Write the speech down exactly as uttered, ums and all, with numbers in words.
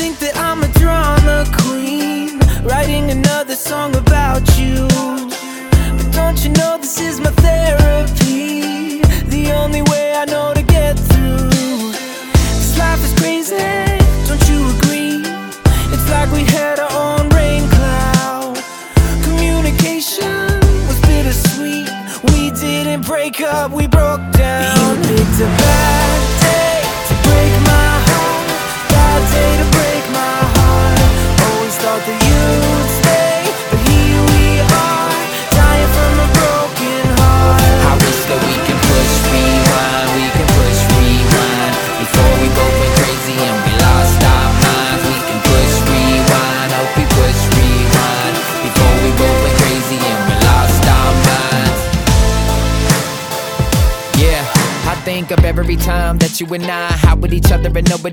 think that I'm a drama queen, writing another song about you. But don't you know this is my therapy, the only way I know to get through. This life is crazy, don't you agree? It's like we had our own rain cloud. Communication was bittersweet. We didn't break up, we broke down. You picked a bad day to break my heart, bad day to break my heart. Always thought that you'd stay, but here we are, dying from a broken heart. I wish that we can push rewind, we can push rewind, before we both went crazy and we lost our minds. We can push rewind, hope we push rewind, before we both went crazy and we lost our minds. Yeah, I think of every time that you and I hide with each other and nobody